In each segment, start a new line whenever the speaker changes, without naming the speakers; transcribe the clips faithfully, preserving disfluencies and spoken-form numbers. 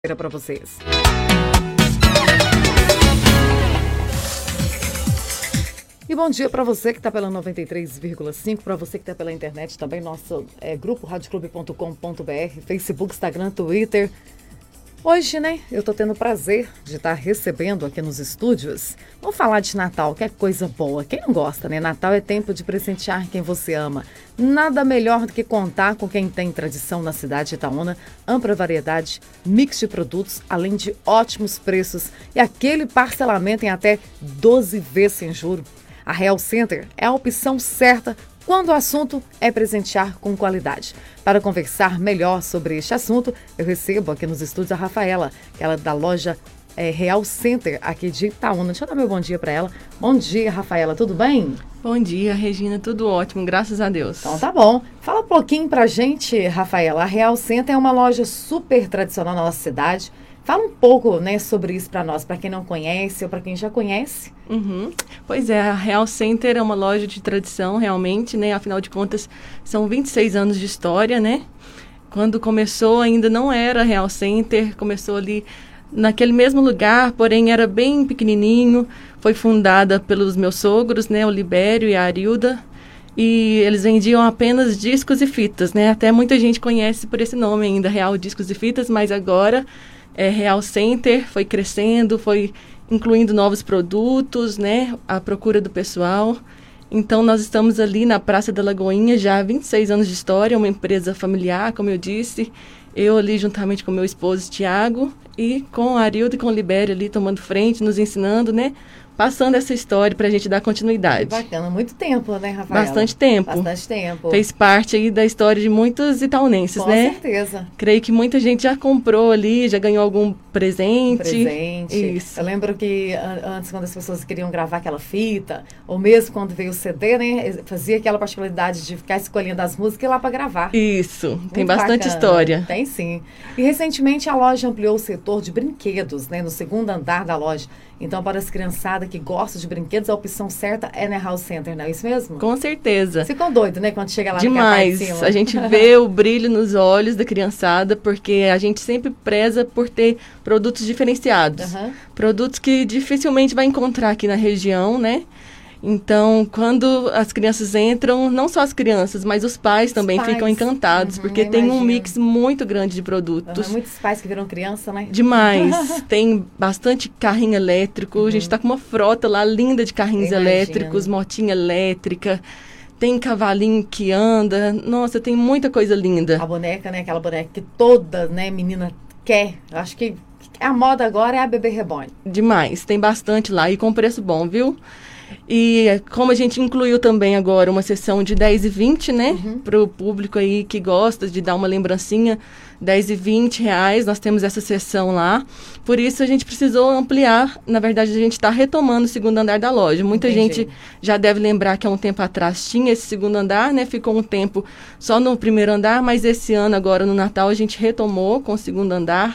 para vocês. E bom dia para você que está pela noventa e três vírgula cinco, para você que está pela internet também, nosso é, grupo rádio clube ponto com ponto b r, Facebook, Instagram, Twitter. Hoje, né, eu estou tendo o prazer de estar recebendo aqui nos estúdios. Vamos falar de Natal, que é coisa boa. Quem não gosta, né? Natal é tempo de presentear quem você ama. Nada melhor do que contar com quem tem tradição na cidade de Itaúna, ampla variedade, mix de produtos, além de ótimos preços e aquele parcelamento em até doze vezes sem juro. A Real Center é a opção certa quando o assunto é presentear com qualidade. Para conversar melhor sobre este assunto, eu recebo aqui nos estúdios a Rafaela, que ela é da loja é, Real Center aqui de Itaúna. Deixa eu dar meu bom dia para ela. Bom dia, Rafaela, tudo bem?
Bom dia, Regina, tudo ótimo, graças a Deus.
Então tá bom. Fala um pouquinho pra gente, Rafaela. A Real Center é uma loja super tradicional na nossa cidade. Fala um pouco, né, sobre isso para nós, para quem não conhece ou para quem já conhece.
Uhum. Pois é, a Real Center é uma loja de tradição, realmente, né? Afinal de contas, são vinte e seis anos de história, né? Quando começou, ainda não era Real Center, começou ali naquele mesmo lugar, porém era bem pequenininho. Foi fundada pelos meus sogros, né? O Libério e a Arilda. E eles vendiam apenas discos e fitas, né? Até muita gente conhece por esse nome ainda, Real Discos e Fitas, mas agora é Real Center, foi crescendo, foi incluindo novos produtos, né? A procura do pessoal. Então, nós estamos ali na Praça da Lagoinha já há vinte e seis anos de história, uma empresa familiar, como eu disse. Eu ali juntamente com meu esposo, Tiago, e com a Arilda e com o Libério ali tomando frente, nos ensinando, né? Passando essa história para a gente dar continuidade.
Que bacana, muito tempo, né, Rafaela?
Bastante tempo.
Bastante tempo.
Fez parte aí da história de muitos itaunenses,
Com
né?
Com certeza.
Creio que muita gente já comprou ali, já ganhou algum presente.
Um presente.
Isso.
Eu lembro que antes, quando as pessoas queriam gravar aquela fita, ou mesmo quando veio o C D, né, fazia aquela particularidade de ficar escolhendo as músicas e ir lá para gravar.
Isso,
muito
tem bastante
bacana.
História.
Tem sim. E recentemente a loja ampliou o setor de brinquedos, né, no segundo andar da loja. Então, para as criançadas que gostam de brinquedos, a opção certa é na House Center, não é isso mesmo?
Com certeza.
Ficam doidos, né, quando chega lá
Demais.
naquela parte de cima.
A gente vê o brilho nos olhos da criançada, porque a gente sempre preza por ter produtos diferenciados.
Uhum.
Produtos que dificilmente vai encontrar aqui na região, né? Então, quando as crianças entram, não só as crianças, mas os pais também
os pais.
ficam encantados,
uhum,
porque tem um mix muito grande de produtos.
Uhum, muitos pais que viram criança, né?
Demais. Tem bastante carrinho elétrico. Uhum. A gente está com uma frota lá linda de carrinhos
Imagino.
elétricos, motinha elétrica. Tem cavalinho que anda. Nossa, tem muita coisa linda.
A boneca, né? Aquela boneca que toda, né, menina quer. Eu acho que a moda agora é a Bebê Reborn.
Demais. Tem bastante lá e com preço bom, viu? E como a gente incluiu também agora uma sessão de dez e vinte, né? Uhum. Para o público aí que gosta de dar uma lembrancinha, dez e vinte reais, nós temos essa sessão lá. Por isso a gente precisou ampliar. Na verdade, a gente está retomando o segundo andar da loja. Muita
Entendi.
gente já deve lembrar que há um tempo atrás tinha esse segundo andar, né? Ficou um tempo só no primeiro andar, mas esse ano, agora no Natal, a gente retomou com o segundo andar.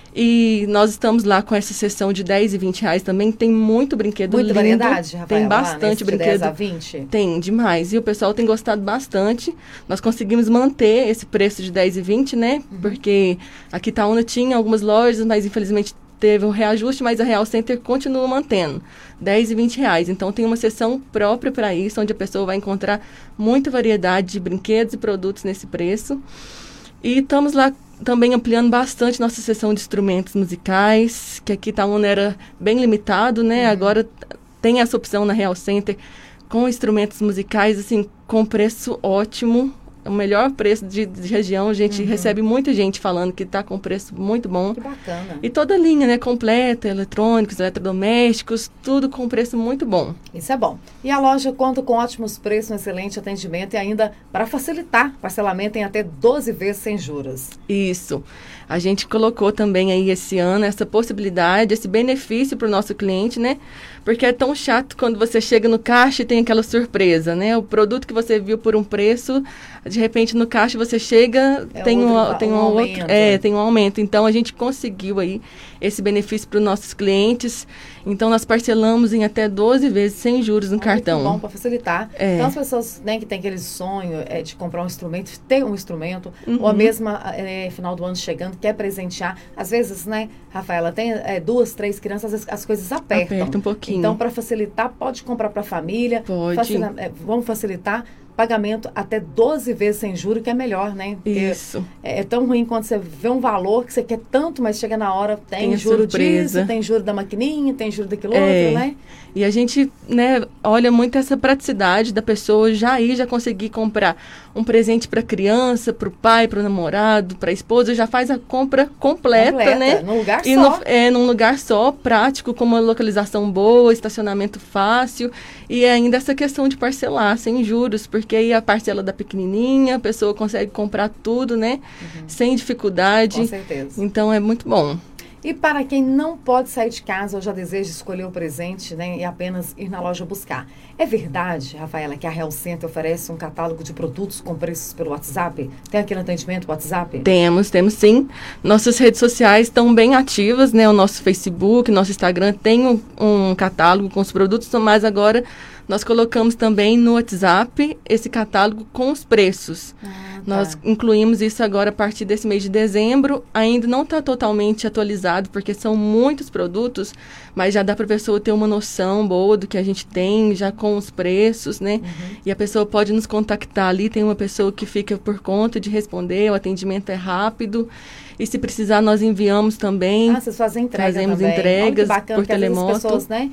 E nós estamos lá com essa sessão de dez e vinte reais também. Tem muito brinquedo
Muita
lindo.
variedade, Rafaela,
tem bastante
lá,
brinquedo.
De dez a vinte?
Tem, demais. E o pessoal tem gostado bastante. Nós conseguimos manter esse preço de dez e vinte, né? Uhum. Porque aqui Itaúna tinha algumas lojas, mas infelizmente teve um reajuste, mas a Real Center continua mantendo dez e vinte reais. Então tem uma seção própria para isso, onde a pessoa vai encontrar muita variedade de brinquedos e produtos nesse preço. E estamos lá também ampliando bastante nossa seção de instrumentos musicais, que aqui Itaúna era bem limitado, né? Uhum. Agora tem essa opção na Real Center com instrumentos musicais, assim, com preço ótimo. O melhor preço de, de região. A gente uhum. recebe muita gente falando que está com preço muito bom.
Que bacana.
E toda a linha, né? Completa, eletrônicos, eletrodomésticos, tudo com preço muito bom.
Isso é bom. E a loja conta com ótimos preços, um excelente atendimento e ainda, para facilitar, parcelamento em até doze vezes sem juros.
Isso. A gente colocou também aí esse ano essa possibilidade, esse benefício para o nosso cliente, né? Porque é tão chato quando você chega no caixa e tem aquela surpresa, né? O produto que você viu por um preço, de de repente no caixa você chega,
é
tem,
outro,
um, tem, um
um
outro,
aumento.
é, tem um aumento. Então, a gente conseguiu aí esse benefício para os nossos clientes. Então, nós parcelamos em até doze vezes sem juros no
Olha,
cartão.
Que bom, para facilitar.
É.
Então, as pessoas, né, que têm aquele sonho é, de comprar um instrumento, ter um instrumento,
Uhum.
ou a mesma é, final do ano chegando, quer presentear. Às vezes, né, Rafaela, tem é, duas, três crianças, às vezes as coisas apertam.
Aperta um pouquinho.
Então, para facilitar, pode comprar para a família.
Pode.
Facilita, é, vamos facilitar. Pagamento até doze vezes sem juros, que é melhor, né? Porque
Isso.
É, é tão ruim quando você vê um valor que você quer tanto, mas chega na hora, tem,
Tem
juro
surpresa.
disso, tem juro da maquininha, tem juro daquilo
É.
outro, né?
E a gente, né, olha muito essa praticidade da pessoa já ir, já conseguir comprar um presente para a criança, para o pai, para o namorado, para a esposa, já faz a compra completa,
Completa,
né?
num lugar
e
só.
No, é, num lugar só, prático, com uma localização boa, estacionamento fácil e ainda essa questão de parcelar sem juros, porque aí a parcela da pequenininha, a pessoa consegue comprar tudo, né?
Uhum.
Sem dificuldade.
Com certeza.
Então, é muito bom.
E para quem não pode sair de casa ou já deseja escolher o presente, né, e apenas ir na loja buscar. É verdade, Rafaela, que a Real Center oferece um catálogo de produtos com preços pelo WhatsApp? Tem aquele atendimento WhatsApp?
Temos, temos sim. Nossas redes sociais estão bem ativas, né? O nosso Facebook, nosso Instagram tem um, um catálogo com os produtos, mas agora nós colocamos também no WhatsApp esse catálogo com os preços.
Ah, tá.
Nós incluímos isso agora a partir desse mês de dezembro. Ainda não está totalmente atualizado, porque são muitos produtos, mas já dá para a pessoa ter uma noção boa do que a gente tem, já com os preços, né?
Uhum.
E a pessoa pode nos contactar ali, tem uma pessoa que fica por conta de responder, o atendimento é rápido. E se precisar, nós enviamos também.
Ah, vocês fazem entrega
Fazemos
também.
entregas
Olha que bacana,
por
porque às vezes
telemoto.
as pessoas, né,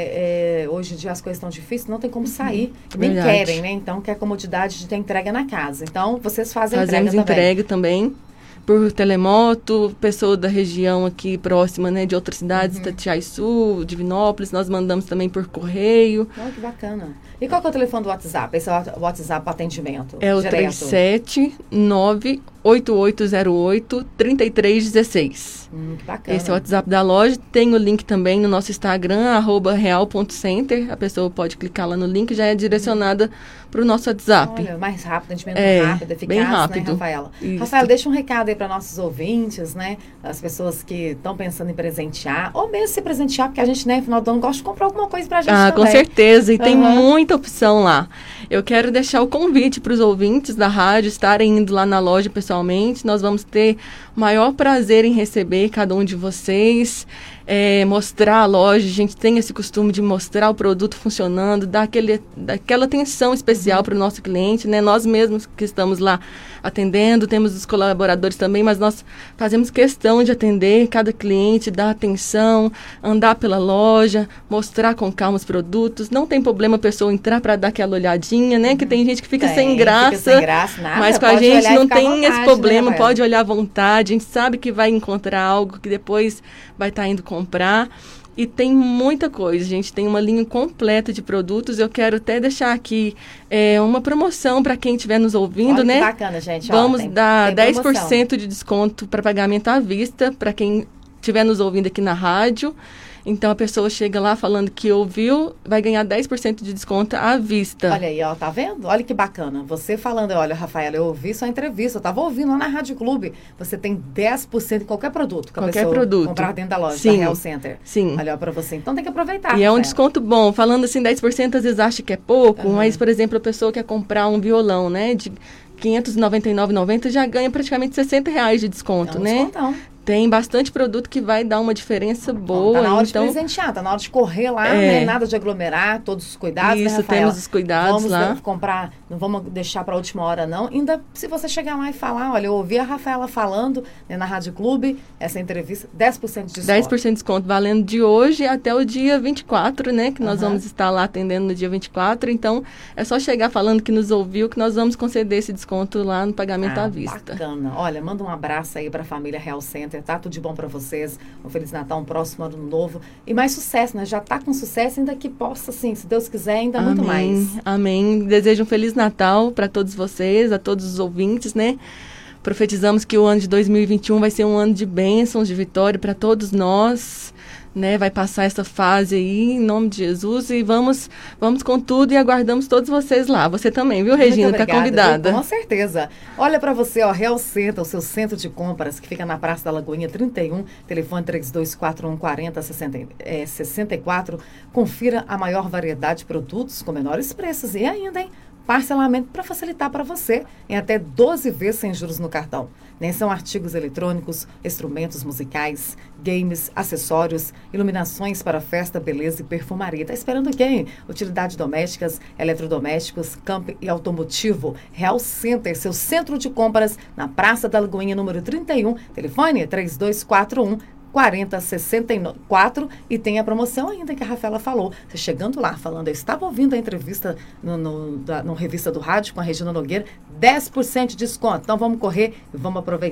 é, é, hoje em dia as coisas estão difíceis, não tem como sair, nem
Verdade.
querem, né? Então, quer a comodidade de ter entrega na casa. Então, vocês fazem
Fazemos
entrega também.
entrega também. Por telemoto, pessoa da região aqui próxima, né, de outras cidades,
Uhum.
Itatiaia-Sul, Divinópolis, nós mandamos também por correio.
Olha que bacana. E qual que é o telefone do WhatsApp? Esse é o WhatsApp para atendimento?
É o
direto?
três sete nove oito oito zero oito três três um seis.
Hum, que bacana.
Esse é o WhatsApp da loja. Tem o link também no nosso Instagram, arroba real ponto center. A pessoa pode clicar lá no link, já é direcionada para o nosso WhatsApp.
Olha, mais rápido, atendimento
É,
rápido, eficaz,
bem rápido.
né, Rafaela?
Isso.
Rafaela, deixa um recado aí para nossos ouvintes, né? As pessoas que estão pensando em presentear, ou mesmo se presentear, porque a gente, né, no final do ano, gosta de comprar alguma coisa pra gente
Ah,
também.
com certeza. E tem
Aham.
muita opção lá. Eu quero deixar o convite para os ouvintes da rádio estarem indo lá na loja pessoalmente. Nós vamos ter o maior prazer em receber cada um de vocês, é, mostrar a loja. A gente tem esse costume de mostrar o produto funcionando, dar, aquele, dar aquela atenção especial para o nosso cliente, né? Nós mesmos que estamos lá atendendo, temos os colaboradores também, mas nós fazemos questão de atender cada cliente, dar atenção, andar pela loja, mostrar com calma os produtos. Não tem problema a pessoa entrar para dar aquela olhadinha, né? Que tem gente que fica
Tem,
sem graça.
fica sem graça, nada.
Mas com a
Pode
gente
olhar e
não
ficar à
tem
vontade,
esse problema,
né,
pode olhar à vontade. A gente sabe que vai encontrar algo que depois vai estar indo comprar. E tem muita coisa, gente. Tem uma linha completa de produtos. Eu quero até deixar aqui é, uma promoção para quem estiver nos ouvindo,
Olha
né?
que bacana, gente. Ó,
Vamos
tem-
dar
tem
dez por
promoção.
cento de desconto para pagamento à vista para quem estiver nos ouvindo aqui na rádio. Então, a pessoa chega lá falando que ouviu, vai ganhar dez por cento de desconto à vista.
Olha aí, ó, tá vendo? Olha que bacana. Você falando, olha, Rafaela, eu ouvi sua entrevista, eu tava ouvindo lá na Rádio Clube. Você tem dez por cento em qualquer produto que a
Qualquer
pessoa
produto.
comprar dentro da loja,
Sim.
da Real Center.
Sim.
Olha, ó, pra você. Então tem que aproveitar.
E é um
Rafaela.
desconto bom. Falando assim, dez por cento às vezes acha que é pouco,
Aham.
mas, por exemplo, a pessoa quer comprar um violão, né, de quinhentos e noventa e nove reais e noventa centavos, já ganha praticamente sessenta reais de desconto,
É um
né?
descontão.
Tem bastante produto que vai dar uma diferença boa.
Tá na hora
então,
de presentear, tá na hora de correr lá,
É.
né? Nada de aglomerar, todos os cuidados,
Isso,
né, Rafaela?
temos os cuidados
vamos
lá.
Vamos comprar, não vamos deixar para a última hora, não. Ainda, se você chegar lá e falar, olha, eu ouvi a Rafaela falando, né, na Rádio Clube, essa entrevista, dez por cento de desconto.
dez por cento de desconto valendo de hoje até o dia vinte e quatro, né? Que nós
Aham.
vamos estar lá atendendo no dia vinte e quatro. Então, é só chegar falando que nos ouviu que nós vamos conceder esse desconto lá no pagamento
Ah,
à vista.
Bacana. Olha, manda um abraço aí para a família Real Center, tá? Tudo de bom para vocês. Um Feliz Natal, um próximo ano novo. E mais sucesso, né? Já tá com sucesso, ainda que possa, assim, se Deus quiser, ainda muito mais.
Amém. Desejo um Feliz Natal para todos vocês, a todos os ouvintes, né? Profetizamos que o ano de dois mil e vinte e um vai ser um ano de bênçãos, de vitória para todos nós, né, vai passar essa fase aí, em nome de Jesus, e vamos, vamos com tudo e aguardamos todos vocês lá. Você também, viu, Regina? Está convidada.
Viu? Com certeza. Olha para você, ó, Real Center, o seu centro de compras, que fica na Praça da Lagoinha trinta e um, telefone três dois quatro um, quatro zero, sessenta e quatro. Confira a maior variedade de produtos com menores preços e ainda, hein? Parcelamento para facilitar para você em até doze vezes sem juros no cartão. Nem são artigos eletrônicos, instrumentos musicais, games, acessórios, iluminações para festa, beleza e perfumaria. Tá esperando quem? Utilidades domésticas, eletrodomésticos, camp e automotivo. Real Center, seu centro de compras na Praça da Lagoinha, número trinta e um. Telefone três dois quatro um, quatro zero sessenta e quatro, e tem a promoção ainda que a Rafaela falou. Você chegando lá falando, eu estava ouvindo a entrevista no, no, da, no Revista do Rádio com a Regina Nogueira, dez por cento de desconto. Então vamos correr e vamos aproveitar.